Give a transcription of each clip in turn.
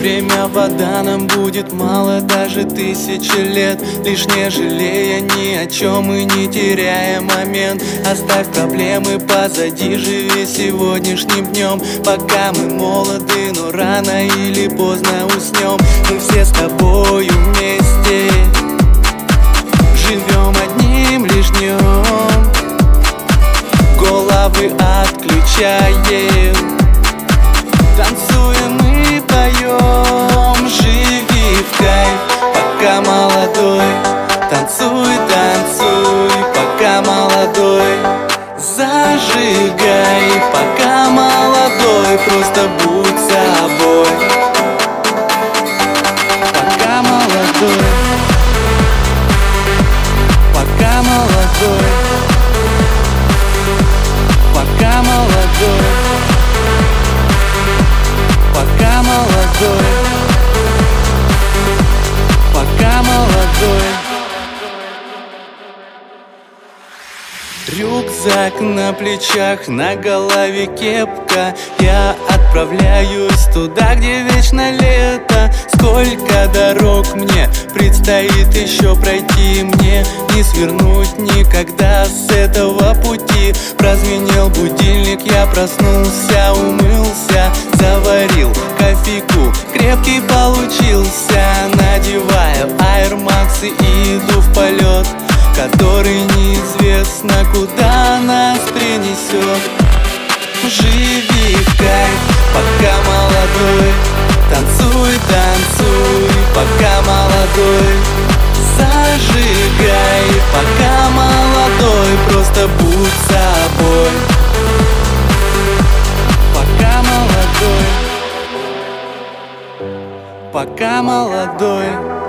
время вода нам будет мало даже 1000 лет. Лишь не жалея ни о чем и не теряя момент. Оставь проблемы позади, живи сегодняшним днем. Пока мы молоды, но рано или поздно уснем. Мы все с тобою вместе живем одним лишь днем. Головы отключаем, танцуем и поем. Живи в кайф, пока молодой. Танцуй, танцуй, пока молодой. Зажигай, пока молодой. Просто будь собой, пока молодой. Пока молодой. Пока молодой. Пока молодой. Пока молодой. Рюкзак на плечах, на голове кепка. Я отправляюсь туда, где вечно лето. Сколько дорог мне предстоит еще пройти. Мне не свернуть никогда с этого пути. Прозвенел будильник, я проснулся, умылся, заварил кофейку, крепкий получился. Надеваю Air Max и иду в полет, который неизвестно куда нас принесет. Живи в кайф, пока молодой. Танцуй, танцуй, пока молодой. Зажигай, пока молодой. Просто будь собой, пока молодой. Пока молодой.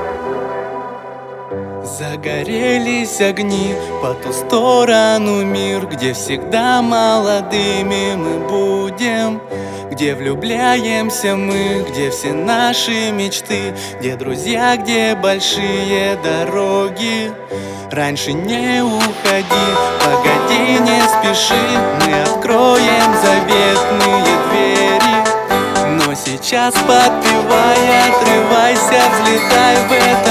Загорелись огни по ту сторону мир, где всегда молодыми мы будем, где влюбляемся мы, где все наши мечты, где друзья, где большие дороги. Раньше не уходи, погоди, не спеши, мы откроем заветные двери. Но сейчас подпевай, отрывайся, взлетай в это